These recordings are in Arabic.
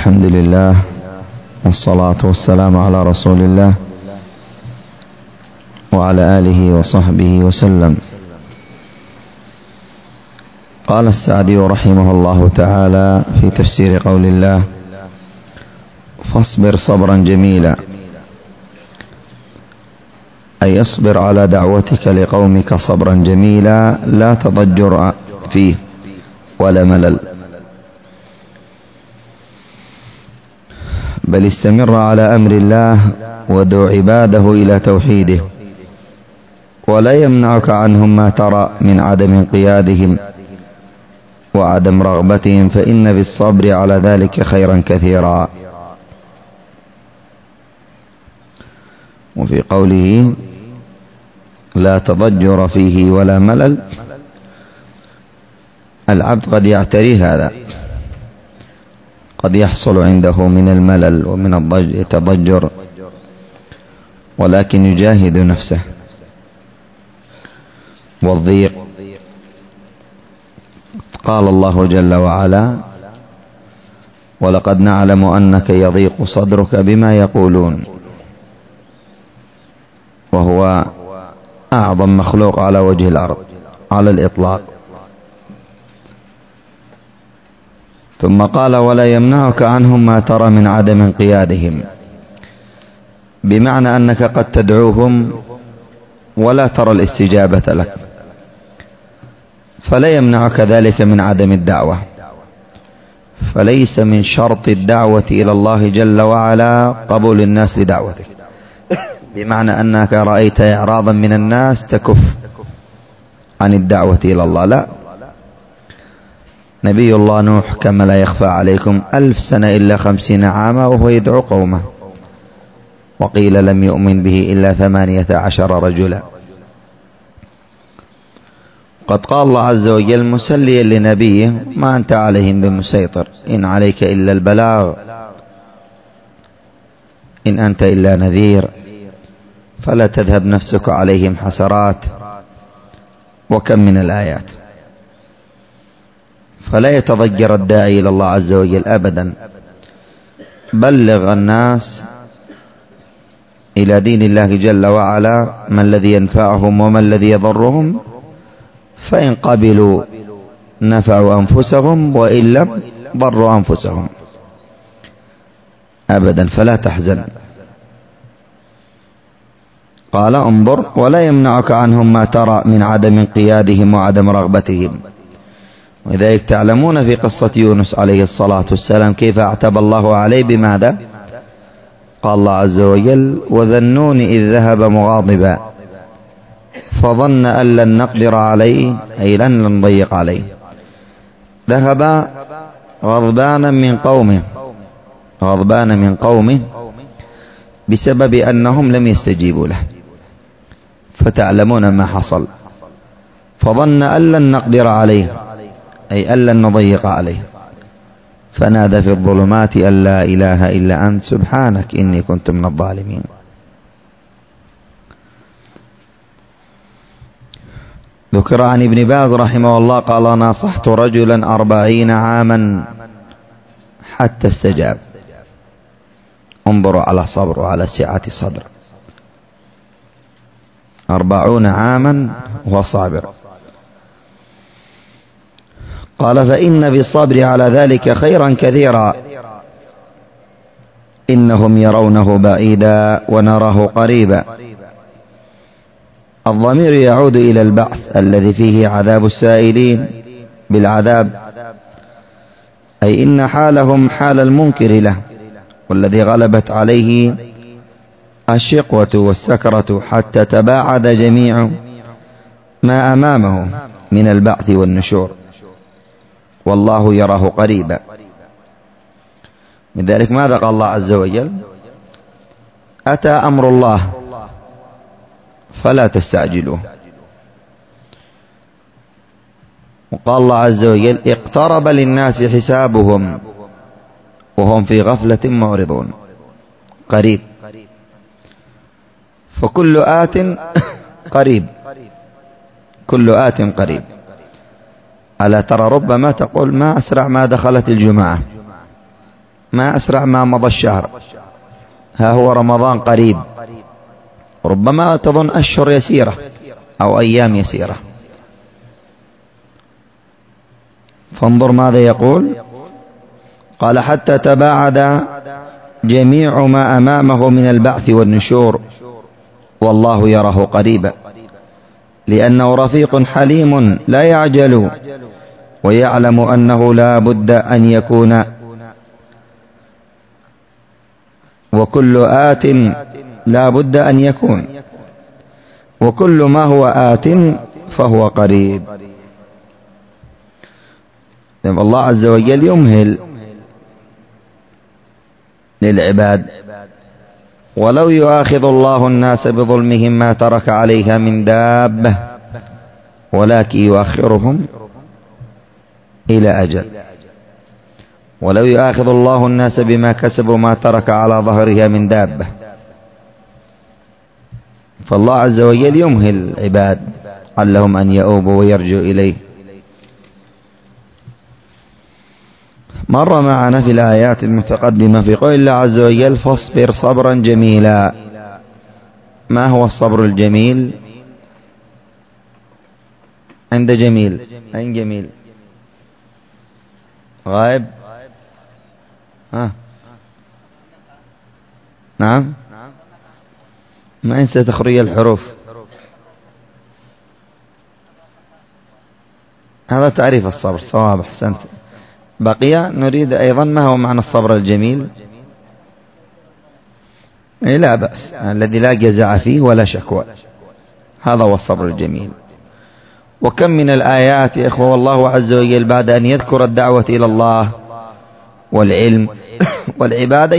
الحمد لله والصلاة والسلام على رسول الله وعلى آله وصحبه وسلم. قال السعدي رحمه الله تعالى في تفسير قول الله: فاصبر صبرا جميلا، أي اصبر على دعوتك لقومك صبرا جميلا لا تضجر فيه ولا ملل، بل استمر على أمر الله ودع عباده إلى توحيده، ولا يمنعك عنهم ما ترى من عدم انقيادهم وعدم رغبتهم، فإن بالصبر على ذلك خيرا كثيرا. وفي قوله لا تضجر فيه ولا ملل، العبد قد يعتري هذا، قد يحصل عنده من الملل ومن التضجر، ولكن يجاهد نفسه والضيق. قال الله جل وعلا: ولقد نعلم أنك يضيق صدرك بما يقولون، وهو أعظم مخلوق على وجه الأرض على الإطلاق. ثم قال: ولا يمنعك عنهم ما ترى من عدم انقيادهم، بمعنى أنك قد تدعوهم ولا ترى الاستجابة لك، فلا يمنعك ذلك من عدم الدعوة. فليس من شرط الدعوة إلى الله جل وعلا قبول الناس لدعوتك، بمعنى أنك رأيت إعراضا من الناس تكف عن الدعوة إلى الله، لا. نبي الله نوح كما لا يخفى عليكم 1000 سنة إلا 50 عاما وهو يدعو قومه، وقيل لم يؤمن به إلا 18 رجلا. قد قال الله عز وجل مسليا لنبيه: ما أنت عليهم بمسيطر، إن عليك إلا البلاغ، إن أنت إلا نذير، فلا تذهب نفسك عليهم حسرات. وكم من الآيات. فلا يتضجر الداعي إلى الله عز وجل أبدا، بلغ الناس إلى دين الله جل وعلا ما الذي ينفعهم وما الذي يضرهم، فإن قبلوا نفعوا أنفسهم وإن لم ضروا أنفسهم أبدا، فلا تحزن. قال: انظر ولا يمنعك عنهم ما ترى من عدم انقيادهم وعدم رغبتهم. ولذلك تعلمون في قصة يونس عليه الصلاة والسلام كيف اعتب الله عليه بماذا؟ قال الله عز وجل: وذا النون إذ ذهب مغاضبا فظن أن لن نقدر عليه، أي لن نضيق عليه. ذهب غضبانا من قومه بسبب أنهم لم يستجيبوا له، فتعلمون ما حصل. فظن أن لن نقدر عليه، أي أن لن نضيق عليه، فنادى في الظلمات أن لا إله إلا أنت سبحانك إني كنت من الظالمين. ذكر عن ابن باز رحمه الله قال: ناصحت رجلا 40 عاما حتى استجاب. انظروا على صبر وعلى سعة صدر، 40 عاما وهو صابر. قال: فإن بالصبر على ذلك خيرا كثيرا، إنهم يرونه بعيدا ونراه قريبا. الضمير يعود إلى البعث الذي فيه عذاب السائلين بالعذاب، أي إن حالهم حال المنكر له، والذي غلبت عليه الشقوة والسكرة حتى تباعد جميع ما أمامه من البعث والنشور، والله يراه قريبا. من ذلك ماذا قال الله عز وجل؟ أتى أمر الله فلا تستعجلوه. وقال الله عز وجل: اقترب للناس حسابهم وهم في غفلة معرضون. قريب، فكل آت قريب، كل آت قريب. ألا ترى ربما تقول ما أسرع ما دخلت الجمعة، ما أسرع ما مضى الشهر، ها هو رمضان قريب، ربما تظن أشهر يسيرة أو أيام يسيرة. فانظر ماذا يقول، قال حتى تباعد جميع ما أمامه من البعث والنشور والله يراه قريبا، لأنه رفيق حليم لا يعجل، ويعلم أنه لا بد أن يكون، وكل آت لا بد أن يكون، وكل ما هو آت فهو قريب. الله عز وجل يمهل للعباد، ولو يؤاخذ الله الناس بظلمهم ما ترك عليها من دابة، ولكن يؤخرهم إلى أجل. ولو يؤاخذ الله الناس بما كسبوا ما ترك على ظهرها من دابة. فالله عز وجل يمهل العباد علهم أن يؤوبوا ويرجوا إليه. مر معنا في الآيات المتقدمة في قول الله عز وجل فاصبر صبرا جميلا. ما هو الصبر الجميل؟ عند جميل، أين جميل؟ غائب؟ نعم، ما ينسى تخريج الحروف، هذا تعريف الصبر. صواب، أحسنت. بقي نريد أيضا ما هو معنى الصبر الجميل؟ لا بأس، الذي لا جزع فيه ولا شكوى، هذا هو الصبر الجميل. وكم من الآيات يا إخوة والله عز وجل بعد أن يذكر الدعوة إلى الله والعلم والعبادة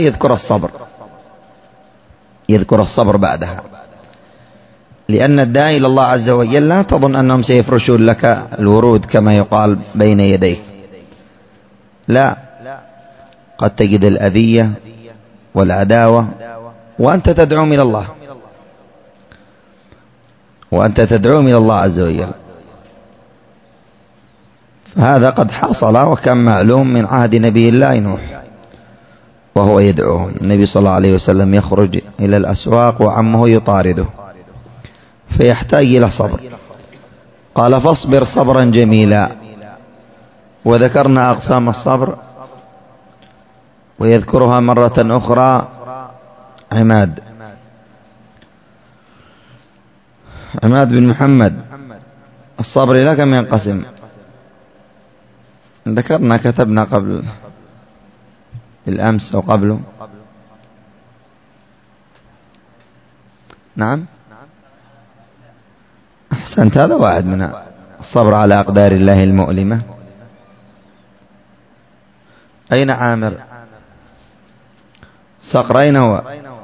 يذكر الصبر بعدها، لأن الداعي إلى الله عز وجل لا تظن أنهم سيفرشون لك الورود كما يقال بين يديك، لا، قد تجد الأذية والعداوة وأنت تدعوهم إلى الله، وأنت تدعوهم إلى الله عز وجل. فهذا قد حصل وكان معلوم من عهد نبي الله نوح وهو يدعوهم. النبي صلى الله عليه وسلم يخرج إلى الأسواق وعمه يطارده، فيحتاج إلى صبر. قال فاصبر صبرا جميلا. وذكرنا أقسام الصبر، ويذكرها مرة أخرى عماد بن محمد. الصبر إلى كم ينقسم؟ ذكرنا كتبنا قبل بالأمس أو قبله. نعم، أحسنت، هذا واحد منها. الصبر على أقدار الله المؤلمة. أين عامر؟ صقر أين هو؟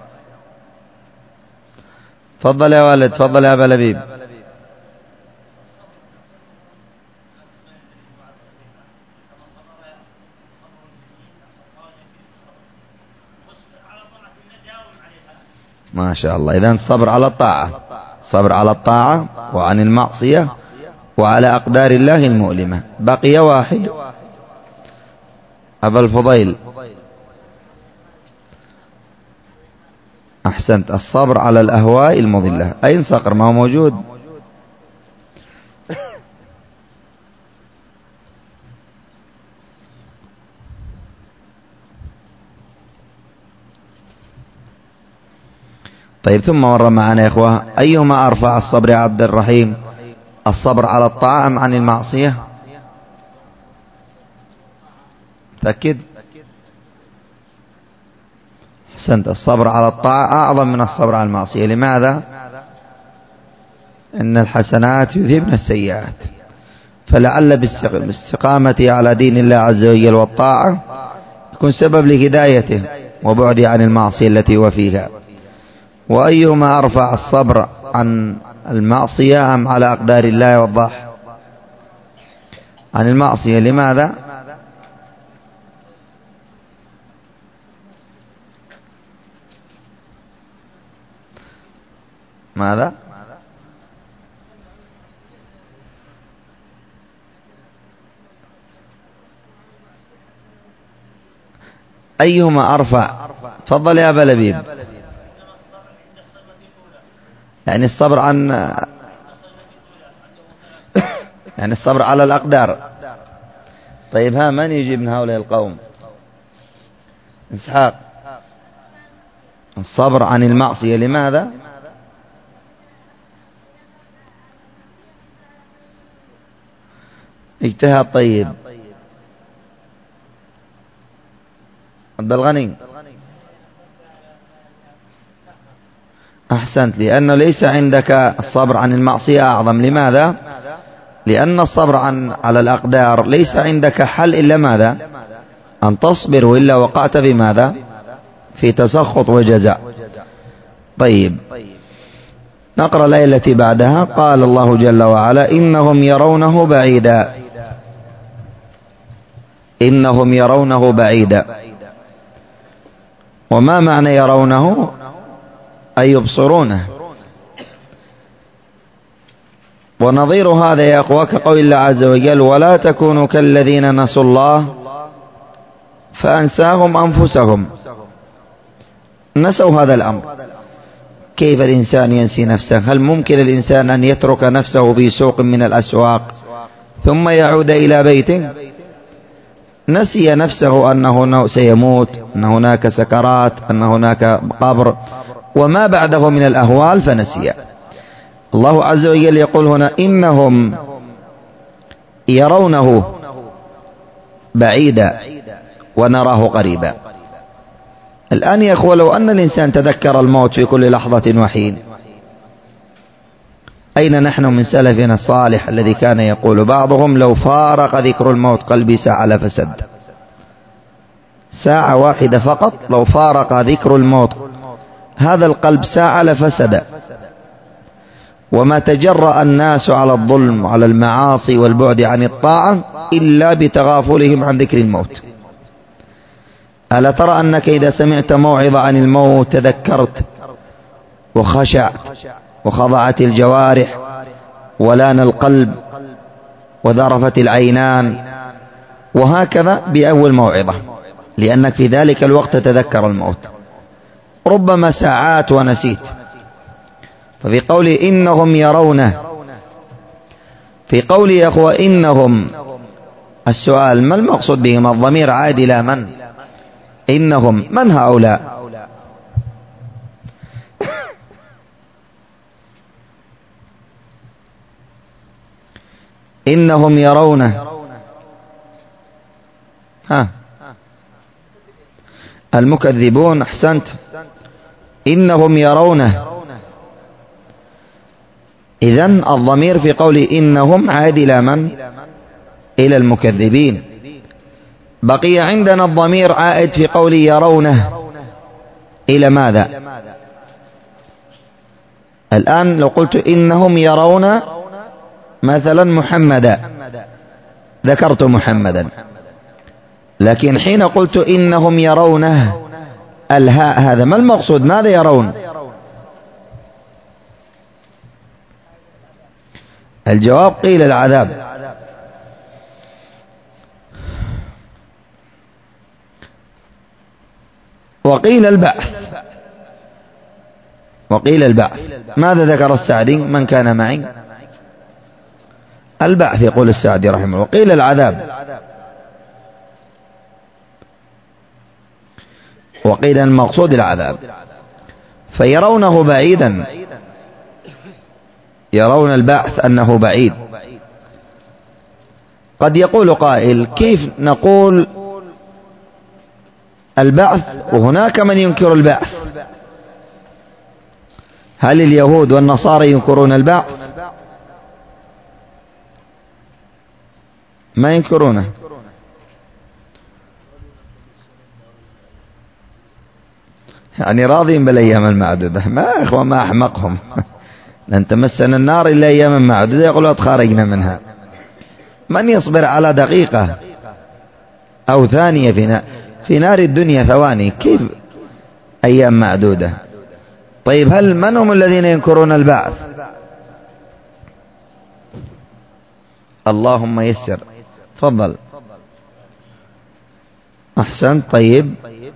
تفضل يا والد، تفضل يا أبا لبيب. ما شاء الله. إذن الصبر على الطاعة، صبر على الطاعة وعن المعصية وعلى أقدار الله المؤلمة. بقي واحد، أبا الفضيل. أحسنت، الصبر على الأهواء المضلة. أين صقر؟ ما هو موجود. طيب، ثم مر معنا يا إخوة أيهما أرفع الصبر يا عبد الرحيم؟ الصبر على الطاعة أم عن المعصية؟ تأكد. أحسنت، الصبر على الطاعة أعظم من الصبر على المعصية. لماذا؟ إن الحسنات يذهبن السيئات. فلعل باستقامة على دين الله عز وجل والطاعة يكون سبب لهدايته وبعده عن المعصية التي هو فيها. وأيهما أرفع الصبر عن المعصية أم على أقدار الله والضح؟ عن المعصية. لماذا؟ ماذا؟ أيهما أرفع؟ تفضل يا أبا لبيب. يعني الصبر عن يعني الصبر على الأقدار. طيب ها، من يجيب من هؤلاء القوم؟ إسحاق. الصبر عن المعصية لماذا؟ اجتهاد. طيب عبد الغني. أحسنت، لأنه ليس عندك الصبر عن المعصية أعظم. لماذا؟ لأن الصبر على الأقدار ليس عندك حل إلا ماذا؟ أن تصبر، وإلا وقعت في ماذا؟ في تسخط وجزاء. طيب نقرأ الآية التي بعدها. قال الله جل وعلا: إنهم يرونه بعيدا. إنهم يرونه بعيدا. وما معنى يرونه؟ أي يبصرونه. ونظير هذا يا أخوة كقول الله عز وجل: ولا تكونوا كالذين نسوا الله فأنساهم أنفسهم. نسوا هذا الأمر. كيف الإنسان ينسي نفسه؟ هل ممكن الإنسان أن يترك نفسه في سوق من الأسواق ثم يعود إلى بيته؟ نسي نفسه أنه سيموت، أن هناك سكرات، أن هناك قبر وما بعده من الأهوال، فنسي. الله عز وجل يقول هنا: إنهم يرونه بعيدا ونراه قريبا. الآن يا أخوة، لو أن الإنسان تذكر الموت في كل لحظة وحين، أين نحن من سلفنا الصالح الذي كان يقول بعضهم: لو فارق ذكر الموت قلبي ساعة لفسد. ساعة واحدة فقط لو فارق ذكر الموت هذا القلب ساعة لفسد. وما تجرأ الناس على الظلم وعلى المعاصي والبعد عن الطاعة إلا بتغافلهم عن ذكر الموت. ألا ترى أنك إذا سمعت موعظة عن الموت تذكرت وخشعت وخضعت الجوارح ولان القلب وذرفت العينان، وهكذا بأول موعظة، لأنك في ذلك الوقت تذكر الموت، ربما ساعات ونسيت. ففي قول إنهم يرونه، في قول يا أخوة إنهم، السؤال: ما المقصود بهم؟ الضمير عائد إلى من؟ إنهم من هؤلاء؟ إنهم يرونه، ها، المكذبون. أحسنت، إنهم يرونه. إذن الضمير في قول إنهم عائد إلى من؟ إلى المكذبين. بقي عندنا الضمير عائد في قول يرونه إلى ماذا؟ الآن لو قلت إنهم يرون مثلا محمدا، ذكرت محمدا، لكن حين قلت إنهم يرونه الهاء هذا ما المقصود؟ ماذا يرون؟ الجواب: قيل العذاب. وقيل البعث. وقيل البعث. ماذا ذكر السعدي؟ من كان معي؟ البعث يقول السعدي رحمه الله. وقيل العذاب. وقيل المقصود العذاب. فيرونه بعيدا، يرون البعث أنه بعيد. قد يقول قائل: كيف نقول البعث وهناك من ينكر البعث؟ هل اليهود والنصارى ينكرون البعث؟ ما ينكرونه. يعني راضين بالأيام المعدودة. ما إخوة، ما أحمقهم. لن تمسنا النار إلا أياما معدودة، يقولوا خرجنا منها. من يصبر على دقيقة أو ثانية في نار الدنيا ثواني؟ كيف أيام معدودة؟ طيب من هم الذين ينكرون البعث؟ اللهم يسر. تفضل. أحسنت. طيب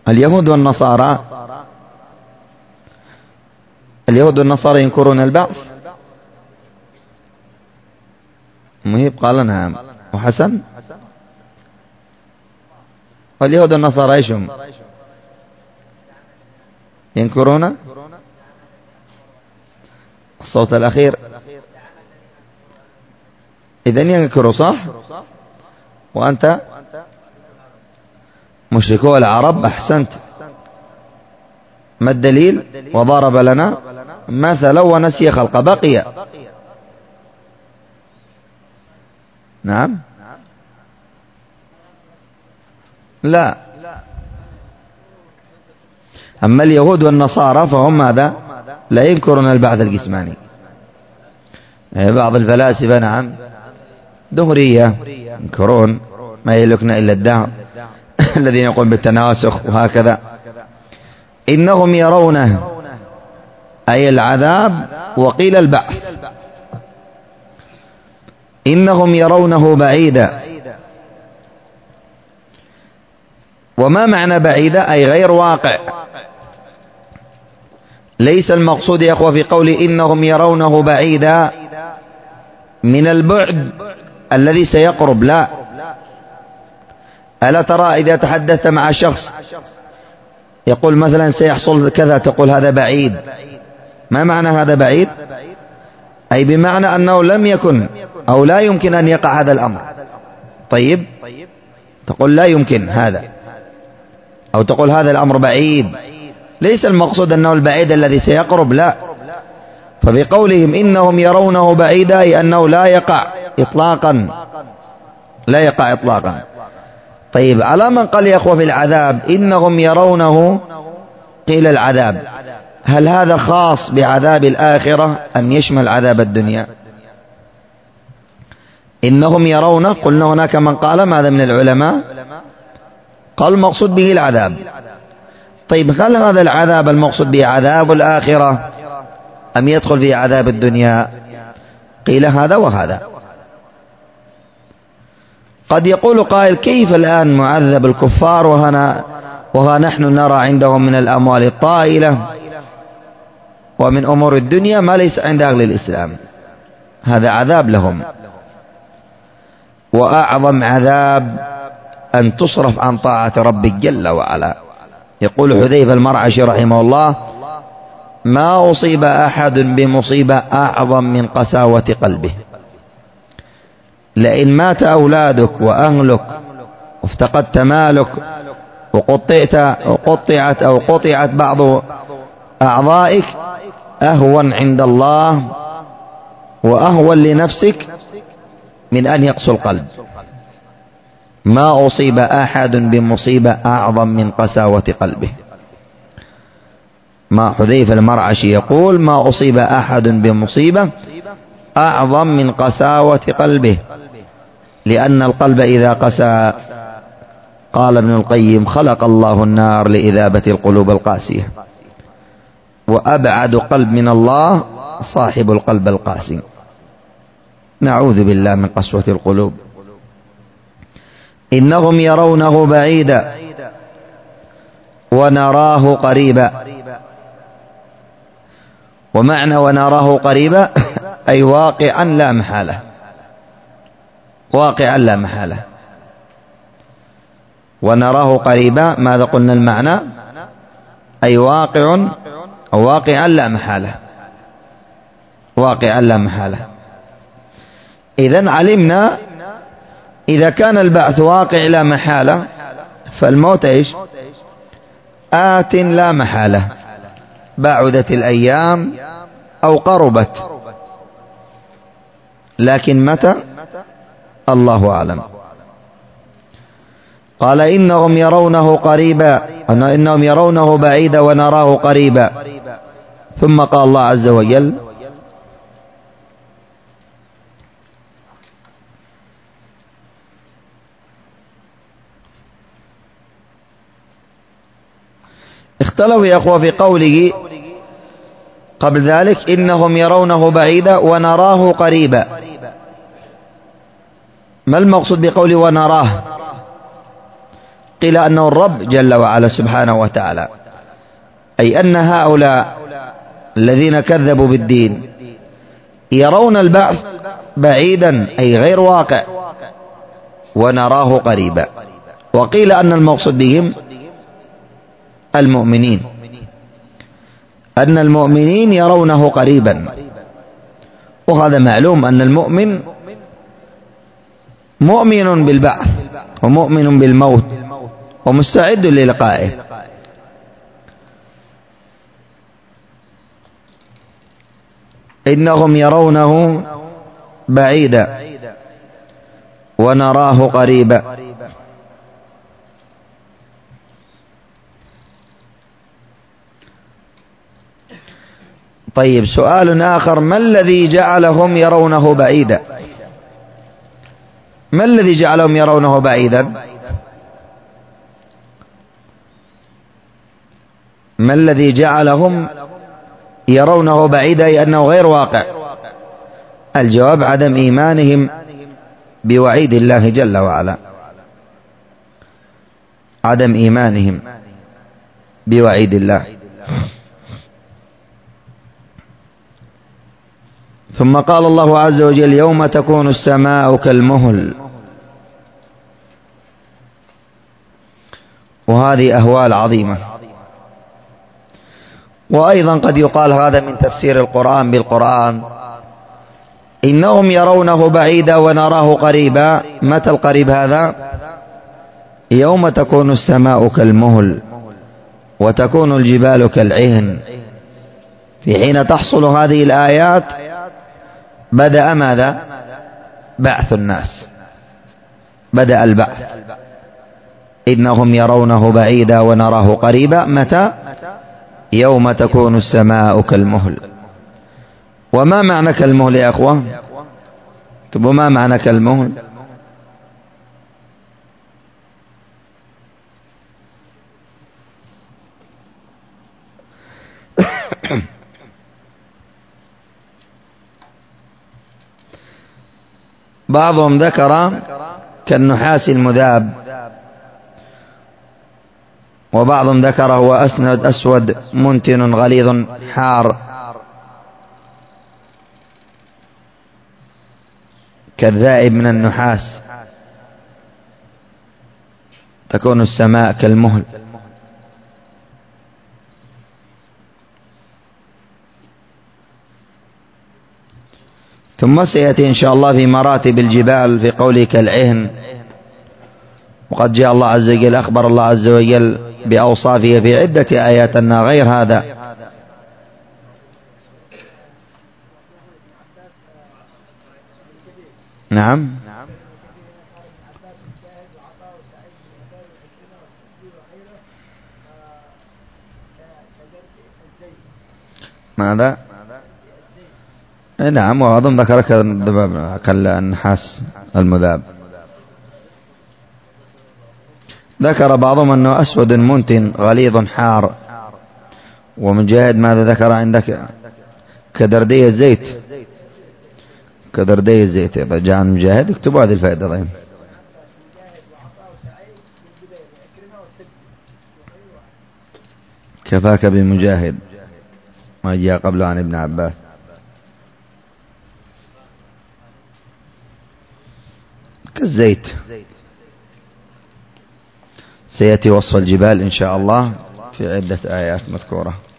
اليهود والنصارى ينكرون البعث. مهيب قال نعم. وحسن؟ واليهود والنصارى ايش هم؟ ينكرون الصوت الأخير. إذن ينكروا صح؟ وأنت مشركو العرب. أحسنت. ما الدليل؟ وضرب لنا مثلا ونسي خلق بقي. نعم. لا. أما اليهود والنصارى فهم ماذا؟ لا ينكرون البعث الجسماني. بعض الفلاسفة نعم دهرية ينكرون، ما يهلكنا إلا الدهر الذين يقولون بالتناسخ وهكذا. إنهم يرونه أي العذاب، وقيل البعث. إنهم يرونه بعيدا. وما معنى بعيدا؟ أي غير واقع. ليس المقصود يا أخوة في قول إنهم يرونه بعيدا من البعد الذي سيقرب، لا. ألا ترى إذا تحدثت مع شخص يقول مثلا سيحصل كذا تقول هذا بعيد. ما معنى هذا بعيد؟ أي بمعنى أنه لم يكن أو لا يمكن أن يقع هذا الأمر. طيب تقول لا يمكن هذا، أو تقول هذا الأمر بعيد. ليس المقصود أنه البعيد الذي سيقرب، لا. فبقولهم إنهم يرونه بعيدا أي أنه لا يقع إطلاقا، لا يقع إطلاقا. طيب على من قال يا أخوة في العذاب إنهم يرونه، قيل العذاب، هل هذا خاص بعذاب الآخرة أم يشمل عذاب الدنيا؟ إنهم يرونه، قلنا هناك من قال ماذا من العلماء؟ قال المقصود به العذاب. طيب هل هذا العذاب المقصود به عذاب الآخرة أم يدخل في عذاب الدنيا؟ قيل هذا وهذا. قد يقول قائل كيف الآن معذب الكفار وها نحن نرى عندهم من الأموال الطائلة ومن أمور الدنيا ما ليس عند أهل الإسلام. هذا عذاب لهم، وأعظم عذاب أن تصرف عن طاعة ربك جل وعلا. يقول حذيفة المرعشي رحمه الله ما أصيب أحد بمصيبة أعظم من قساوة قلبه. لئن مات أولادك وأهلك وافتقدت مالك وقطعت بعض أعضائك أهون عند الله وأهون لنفسك من أن يقسو القلب. ما أصيب أحد بمصيبة أعظم من قساوة قلبه. ما حذيفة المرعشي يقول ما أصيب أحد بمصيبة أعظم من قساوة قلبه، لأن القلب إذا قسى، قال ابن القيم خلق الله النار لإذابة القلوب القاسية، وأبعد قلب من الله صاحب القلب القاسي. نعوذ بالله من قسوة القلوب. إنهم يرونه بعيدا ونراه قريبا. ومعنى ونراه قريبا أي واقعا لا محالة، واقعا لا محالة. ونراه قريبا ماذا قلنا المعنى؟ أي واقع أو واقعا لا محالة، واقعا لا محالة. إذن علمنا إذا كان البعث واقع لا محالة فالموت إيش؟ آت لا محالة، بعدت الأيام أو قربت، لكن متى؟ الله أعلم. قال إنهم يرونه قريبا، إنهم يرونه بعيدا ونراه قريبا. ثم قال الله عز وجل اختلفوا يا أخوة في قوله قبل ذلك إنهم يرونه بعيدا ونراه قريبا. ما المقصود بقوله ونراه؟ قيل أنه الرب جل وعلا سبحانه وتعالى، أي أن هؤلاء الذين كذبوا بالدين يرون البعث بعيدا أي غير واقع ونراه قريبا. وقيل أن المقصود بهم المؤمنين، أن المؤمنين يرونه قريبا، وهذا معلوم أن المؤمن مؤمن بالبعث ومؤمن بالموت ومستعد للقائه. إنهم يرونه بعيدا ونراه قريبا. طيب، سؤال آخر: ما الذي جعلهم يرونه بعيدا؟ ما الذي جعلهم يرونه بعيدا؟ ما الذي جعلهم يرونه بعيدا أي أنه غير واقع؟ الجواب: عدم إيمانهم بوعيد الله جل وعلا، عدم إيمانهم بوعيد الله. ثم قال الله عز وجل: يوم تكون السماء كالمهل. وهذه أهوال عظيمة. وأيضا قد يقال هذا من تفسير القرآن بالقرآن: إنهم يرونه بعيدا ونراه قريبا. متى القريب هذا؟ يوم تكون السماء كالمهل وتكون الجبال كالعهن. في حين تحصل هذه الآيات بدأ ماذا؟ بعث الناس، بدأ البعث. إنهم يرونه بعيدا ونراه قريبا. متى؟ يوم تكون السماء كالمهل. وما معنى كالمهل يا أخوة؟ طب وما معنى كالمهل؟ بعضهم ذكر كالنحاس المذاب، وبعضهم ذكر هو أسود منتن غليظ حار كالذائب من النحاس. تكون السماء كالمهل. ثم سيأتي إن شاء الله في مراتب الجبال في قوله كالعهن. وقد جاء الله عز وجل أخبر الله عز وجل بأوصافه في عدة آيات أنها غير هذا. نعم. ماذا؟ نعم، وأظن ذكر كالنحاس المذاب. ذكر بعضهم أنه أسود منتن غليظ حار. ومجاهد ماذا ذكر عندك؟ كدردي الزيت. كدردي الزيت. إذا جاء عن مجاهد اكتبوا هذه الفائدة. طيب، كفاك بمجاهد ما جاء قبل عن ابن عباس. كالزيت. سيأتي وصف الجبال إن شاء الله في عدة آيات مذكورة.